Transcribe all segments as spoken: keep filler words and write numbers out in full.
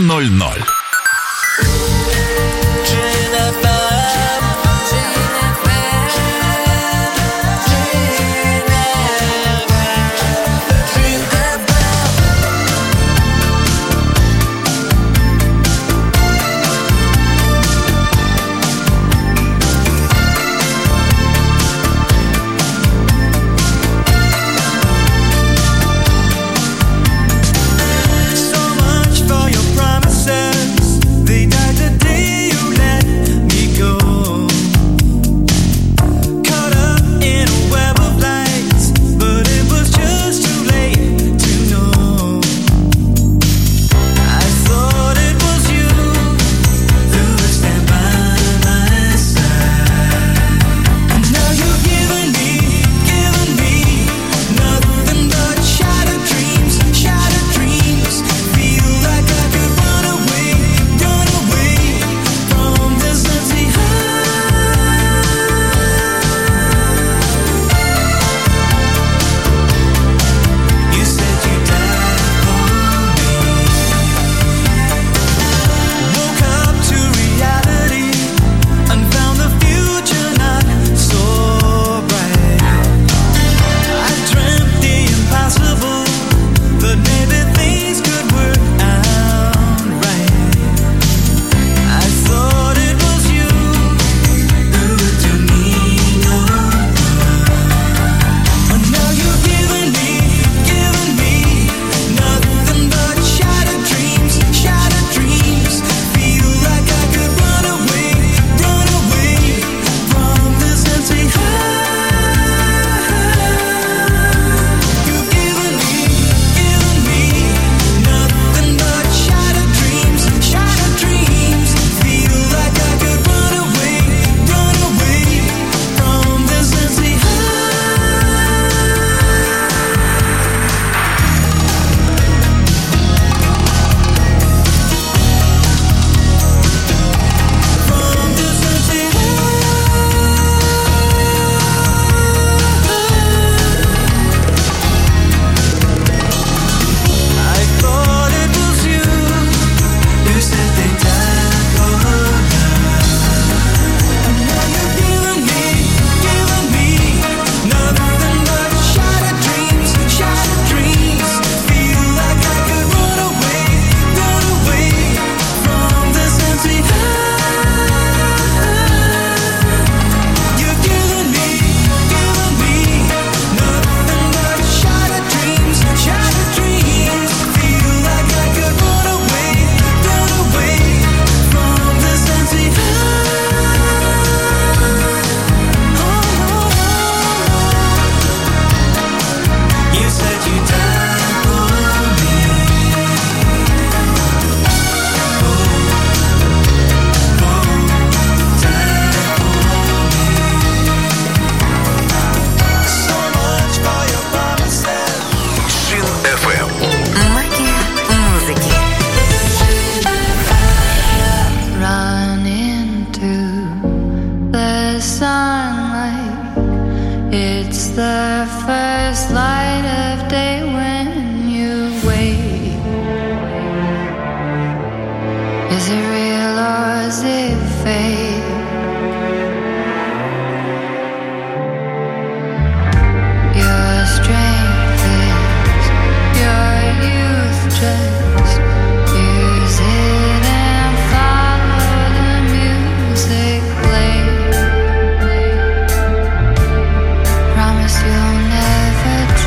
ноль ноль. Promise you'll never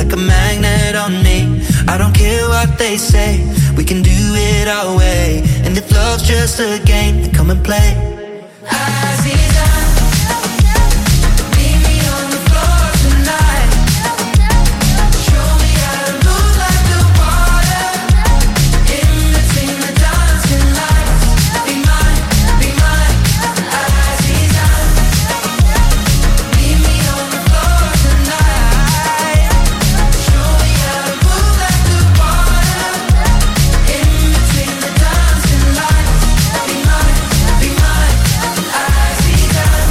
like a magnet on me. I don't care what they say, we can do it our way. And if love's just a game, then come and play. Aziza, meet me on the floor tonight. Show me how to move like the water in between the dancing lights. Be mine, be mine, Aziza. Meet me on the floor tonight. Show me how to move like the water in between the dancing lights. Be mine, be mine, Aziza.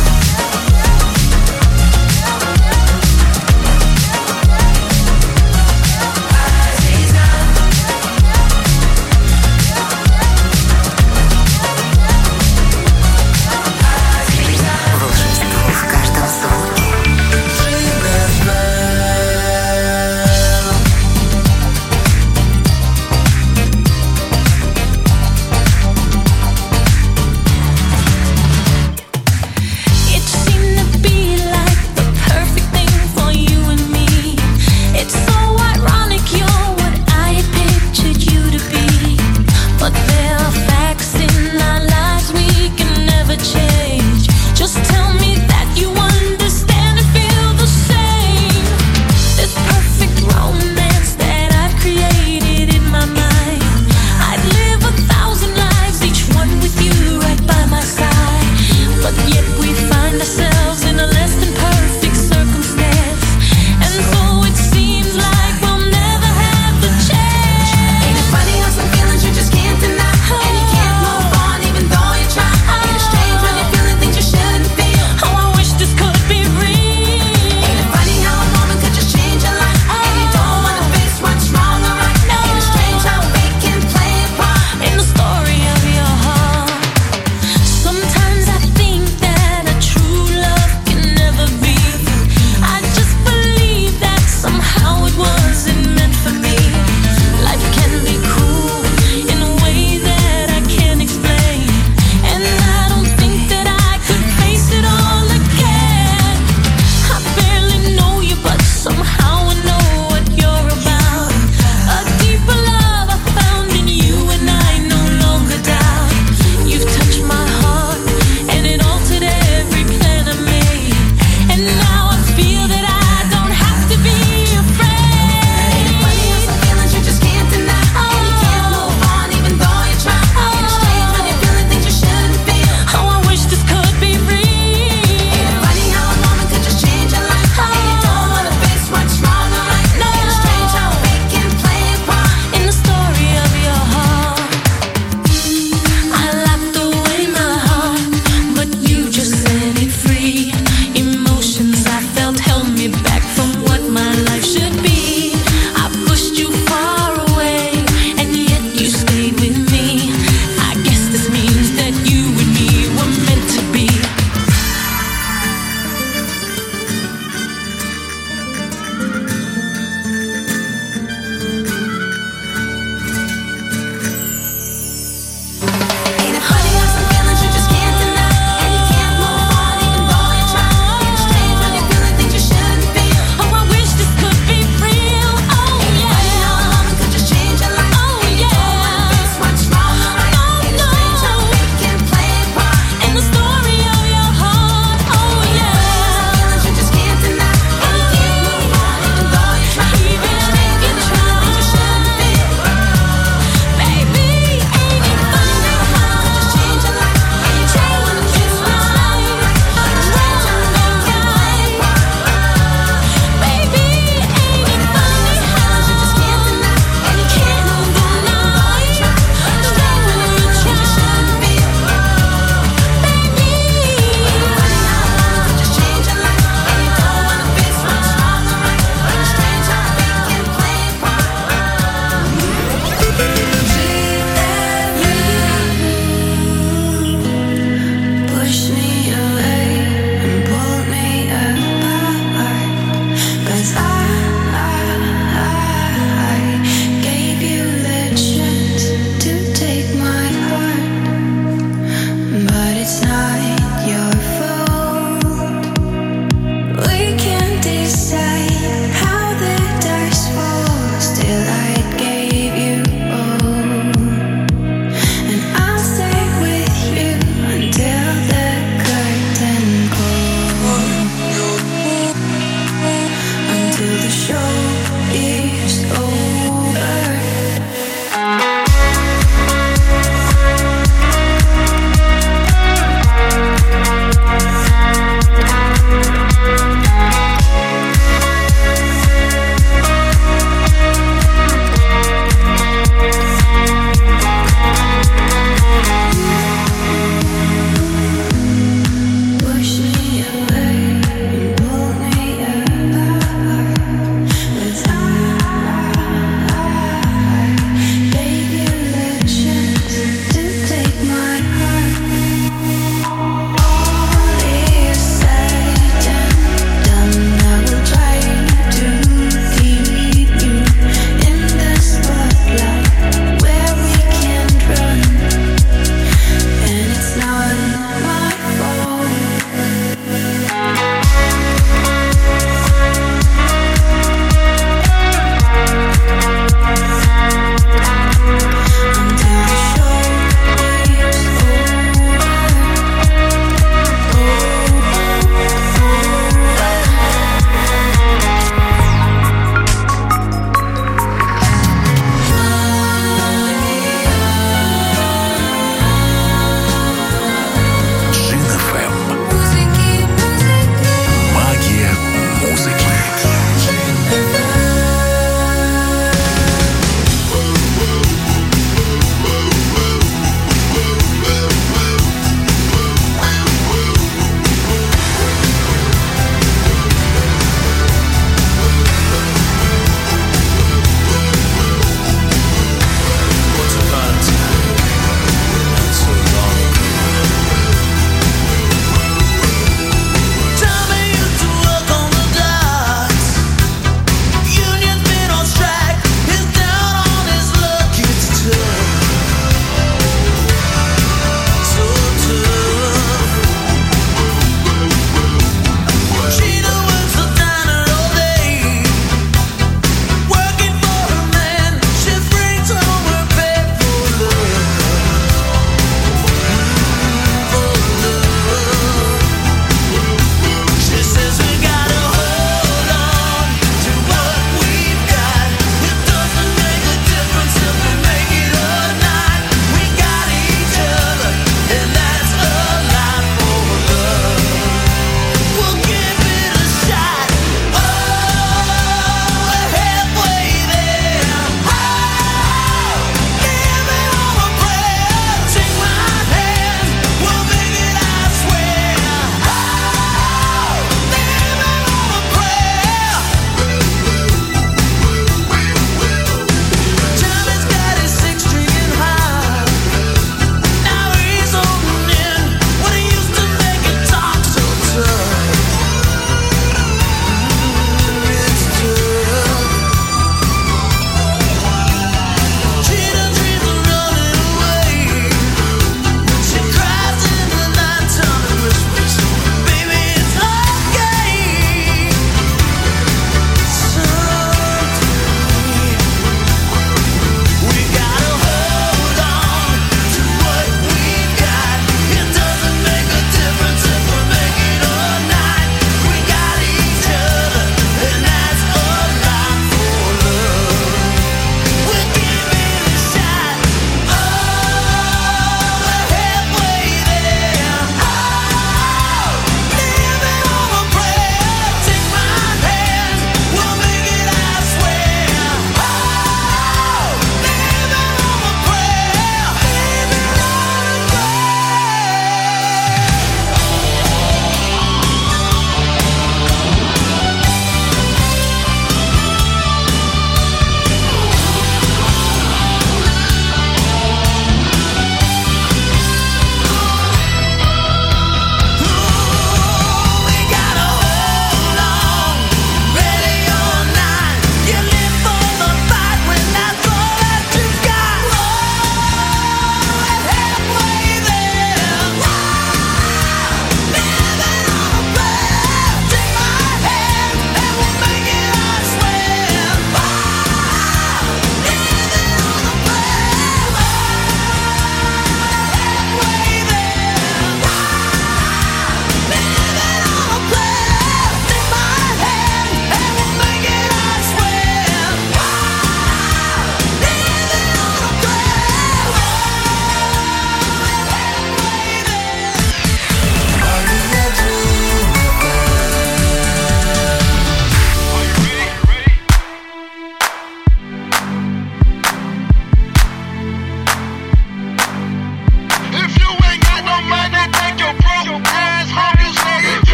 Push me away and pull me apart.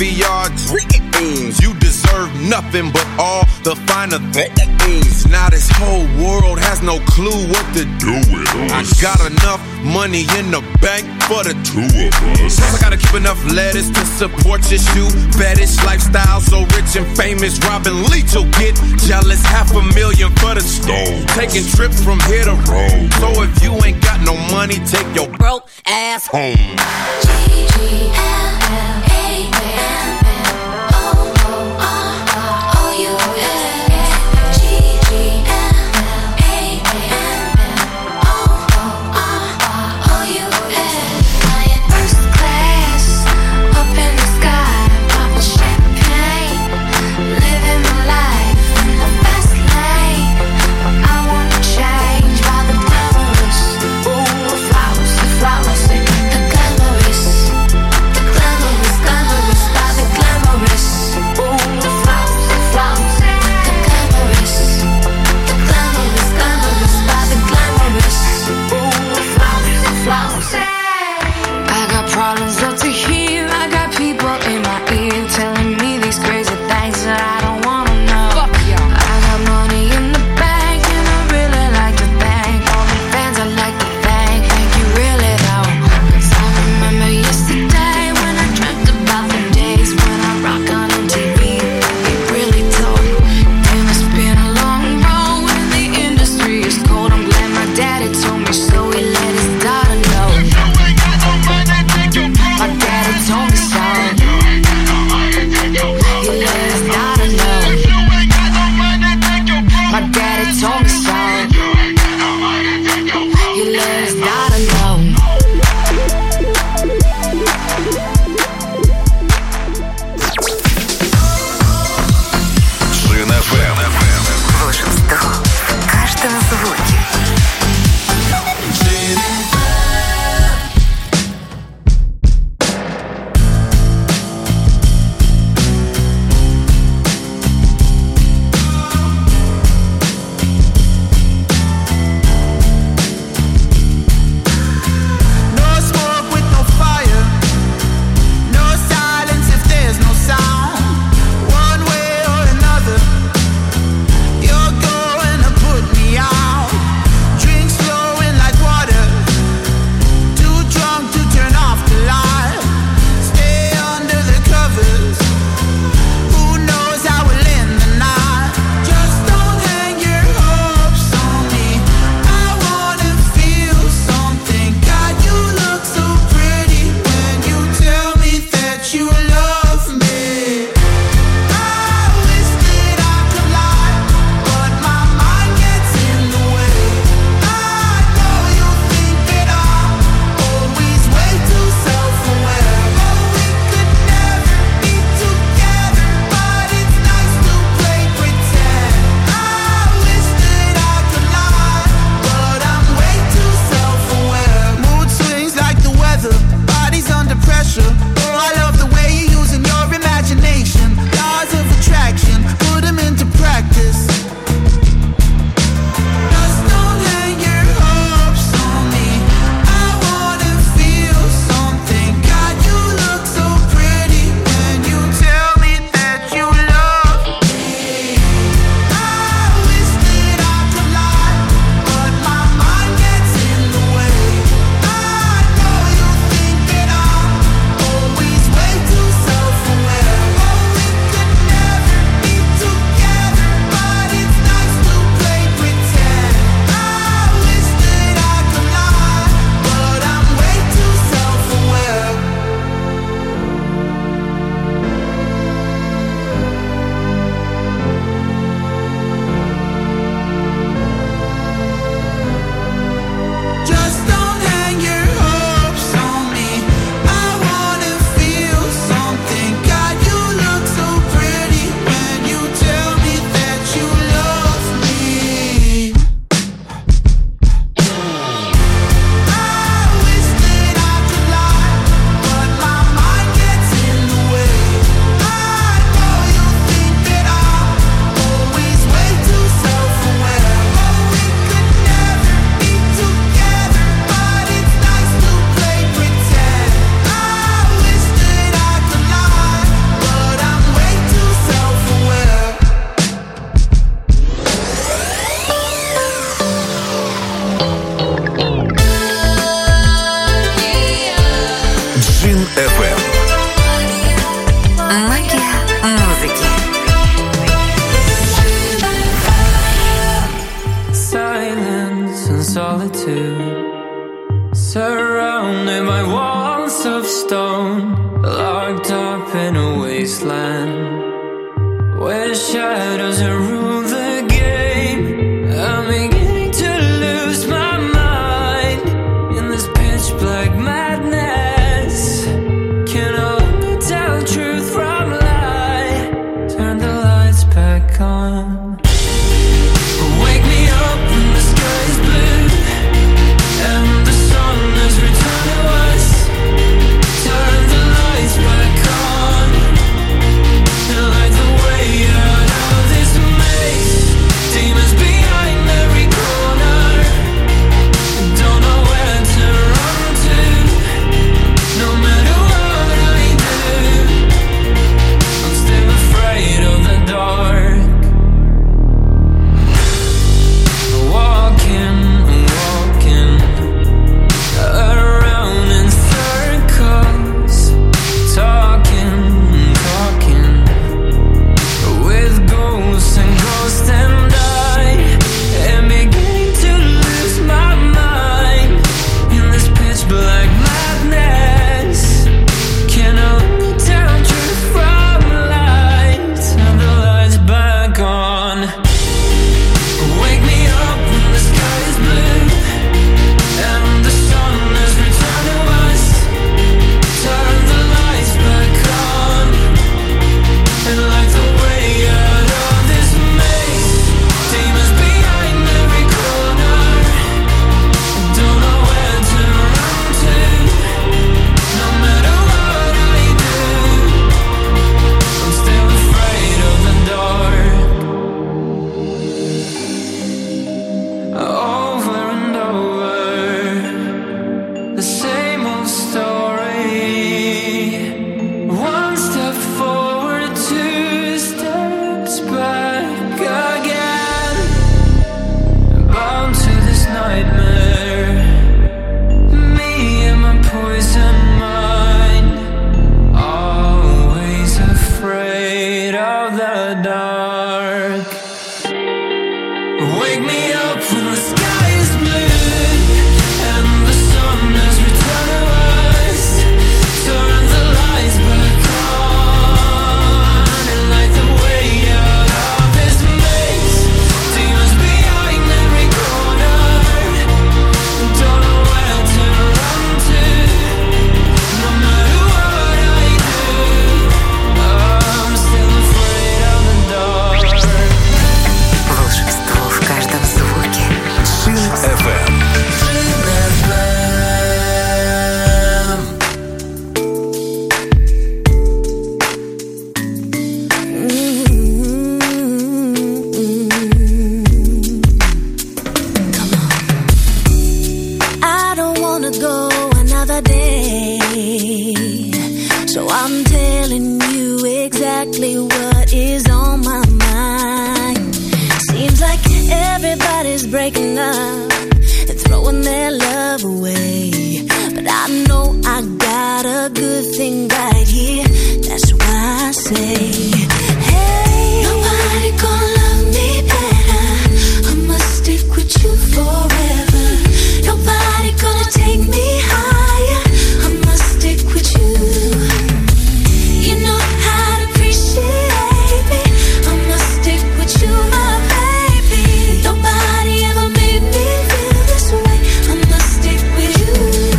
caviar dreams. You deserve nothing but all the finer things. Now this whole world has no clue what to do with us. I got enough money in the bank for the two of us. Plus I gotta keep enough lettuce to support your shoe fetish lifestyle. So rich and famous, Robin Leach will get jealous. Half a million for the stove. Taking trips from here to Rome. So if you ain't got no money, take your broke ass home. G G L L A M N O O R O U S. G G L L A M N O O R O U S. Flying first class up in the sky, popping champagne, living my life in the fast lane. I wanna change by the glamorous, ooh, flowers, the flowers, the glamorous, the glamorous to. Surrounded by walls of stone, locked up in a wasteland where shadows rule the game. I'm beginning to lose my mind in this pitch black madness. Can only tell truth from lie. Turn the lights back on. Wake me up when the sky is blue and the sun has returned to us. Turn the lights back on and light the way out of this maze. Demons behind every corner, don't know where to run to. No matter what I do, I'm still afraid of the dark. Walking, walking around in circles, talking, talking with ghosts and ghosts, and I am beginning to lose my mind in this pitch black madness. Can only tell truth from lies. Turn the lights back on. Wake me up when the sky is blue and the sun has returned to us. Turn the lights back on and light the way out of this maze. Demons behind every corner, don't know where to run to. No matter what I do, I'm still afraid of the dark. Over and over, the same old story. One step forward, two steps back again. Bound to this nightmare, me and my poison mind, always afraid of the dark. Wake me up when the sky is blue and the sun has returned to us. Turn the lights back on and light the way out of this maze. Demons behind every corner, don't know where to run to. No matter what I do, I'm still afraid of the dark. Волшебство в каждом звуке. Сын эф эм. I don't wanna go another day, so I'm telling you exactly what is on my mind. Seems like everybody's breaking up and throwing their love away, but I know I got a good thing right here. That's why I say, hey, nobody gonna love me better. I must stick with you forever. Nobody gonna take me higher. I must stick with you. You know how to appreciate me. I must stick with you, my baby. Nobody ever made me feel this way. I must stick with you.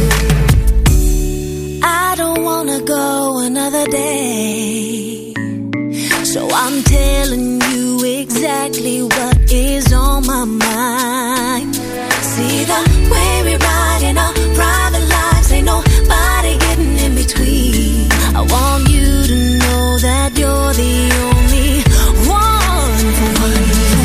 I don't wanna go another day, so I'm telling you exactly what is on my mind. See the way we ride in our private lives, ain't nobody getting in between. I want you to know that you're the only one for me.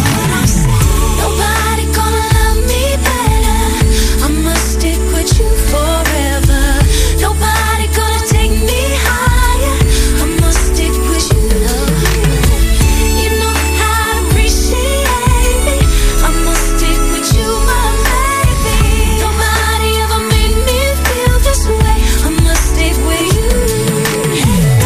Nobody gonna love me better. I must stick with you forever. Nobody gonna take me higher. I must stick with you. You know how to appreciate me. I must stick with you, my baby. Nobody ever made me feel this way. I must stick with you.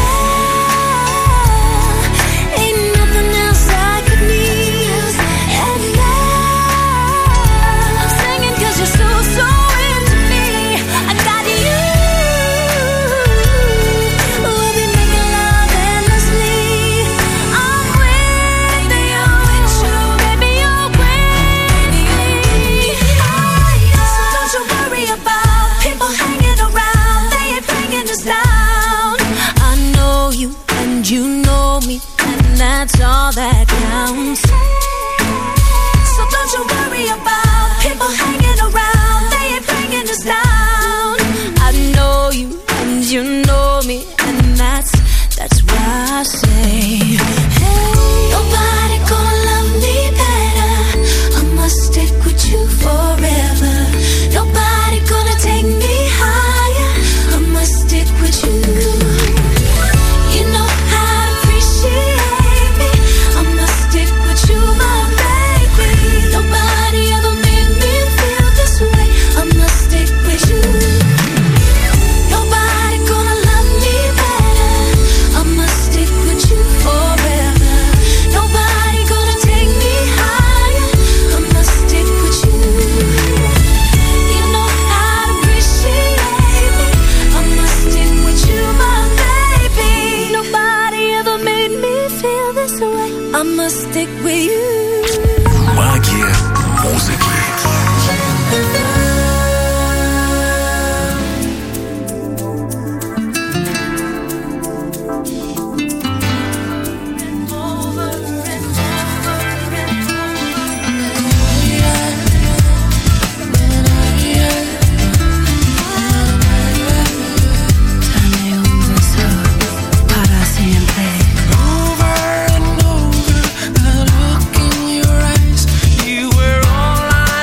that's all that counts. So don't you worry about people hanging around. They ain't bringing us down. I know you and you know me, and that's that's why I say, hey, nobody gonna love me better. I must stick with you forever. Nobody gonna take me higher. I must stick with you. You know how to appreciate me. I must stick with you, my baby. Nobody ever made me feel this way. I must stick with you. Nobody gonna love me better. I must stick with you forever. Nobody gonna take me higher. I must stick with you. You know how to appreciate me. I must stick with you, my baby. Nobody ever made me feel this way. I must stick with you. Магия музыки. Over and over, the look in your eyes, you were all I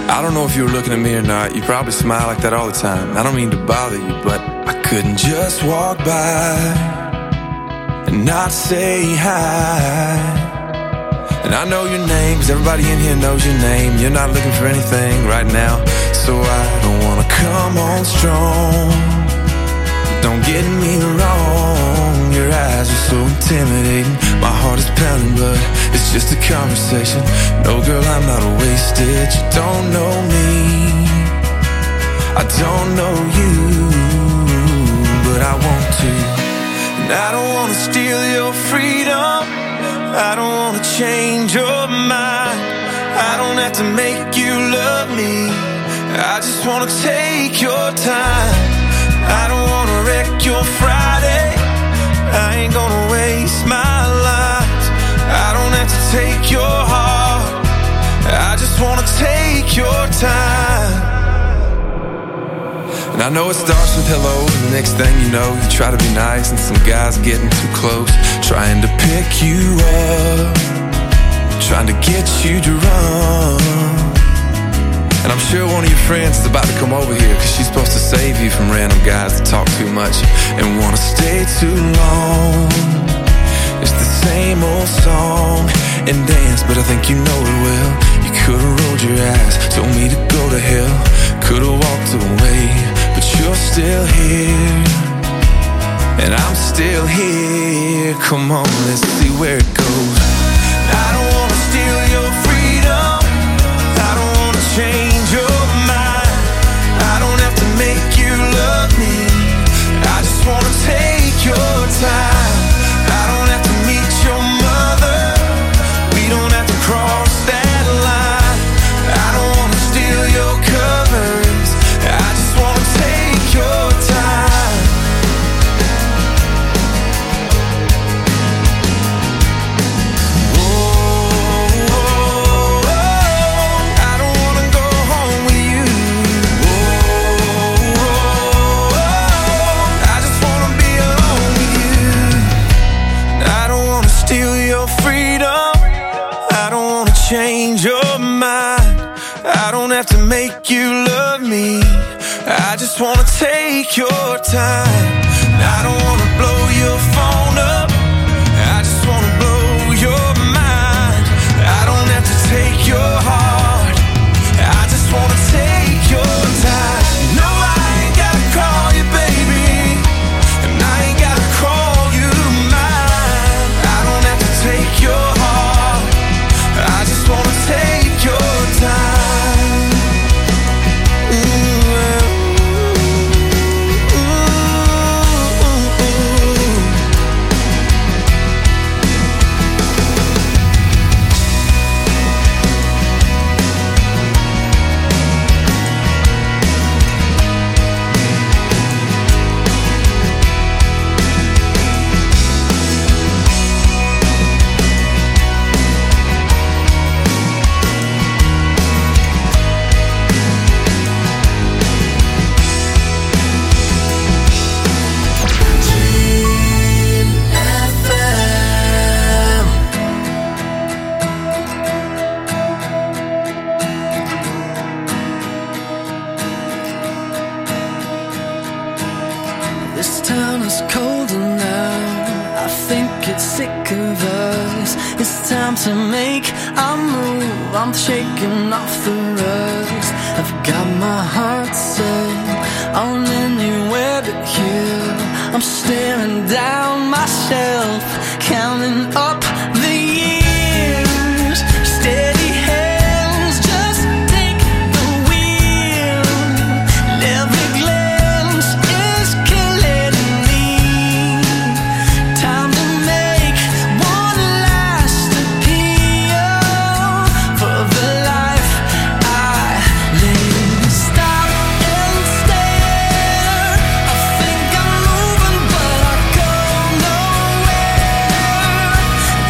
I don't know if you were looking at me or not. You probably smile like that all the time. I don't mean to bother you, but I couldn't just walk by and not say hi. And I know your name, 'cause everybody in here knows your name. You're not looking for anything right now, so I don't wanna come on strong. Don't get me wrong, your eyes are so intimidating. My heart is pounding, but it's just a conversation. No, girl, I'm not wasted. You don't know me, I don't know you, but I want to. And I don't wanna steal your freedom, I don't wanna change your mind. I don't have to make you love me, I just wanna take your time. I don't wanna wreck your Friday, I ain't gonna waste my life. I don't have to take your heart, I just wanna take your time. And I know it starts with hello, and the next thing you know, you try to be nice, and some guy's getting too close, trying to pick you up, trying to get you to run. And I'm sure one of your friends is about to come over here, 'cause she's supposed to save you from random guys that talk too much and wanna stay too long. It's the same old song and dance, but I think you know it well. You could've rolled your eyes, told me to go to hell, could've walked away, but you're still here, and I'm still here. Come on, let's see where it goes. I don't wanna steal your freedom, I don't wanna change your mind. I don't have to make you love me, I just wanna take your time. I don't have to meet your mother, we don't have to cross that line. I don't wanna steal your covers, I just wanna take your time. Oh, oh, oh, I don't wanna go home with you. Oh, oh, oh, I just wanna be alone with you. I don't wanna steal your freedom, I don't wanna change your mind. I don't have to make you love me, I just wanna take your time. I don't wanna blow your phone up, I just wanna blow your mind. I don't have to take your heart, I just wanna take your time. No, I ain't gotta call you baby, and I ain't gotta call you mine. I don't have to take your heart, I just wanna take your time. Ooh, ooh, ooh, ooh. This town is colder now, I think it's sick of us. It's time to make a move, I'm shaking off the rust. I've got my heart set on anywhere but here. I'm staring down myself, counting up the years. Steady hands, just take the wheel. Every glance is killing me. Time to make one last appeal for the life I live. Stop and stare, I think I'm moving but I go nowhere.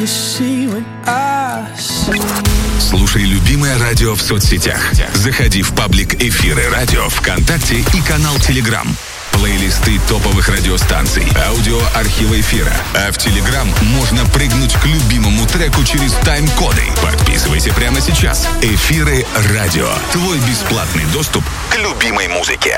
you see when I see. Слушай любимое радио в соцсетях. Заходи в паблик Эфиры Радио ВКонтакте и канал Телеграм. Плейлисты топовых радиостанций, аудиоархивы эфира. А в Телеграм можно прыгнуть к любимому треку через тайм-коды. Подписывайся прямо сейчас. Эфиры Радио. Твой бесплатный доступ к любимой музыке.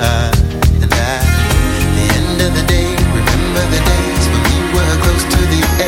Remember the days when we were close to the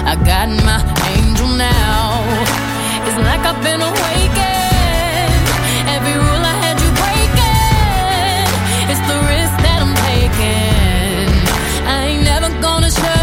I got my angel now. It's like I've been awakened. Every rule I had you breaking. It's the risk that I'm taking. I ain't never gonna show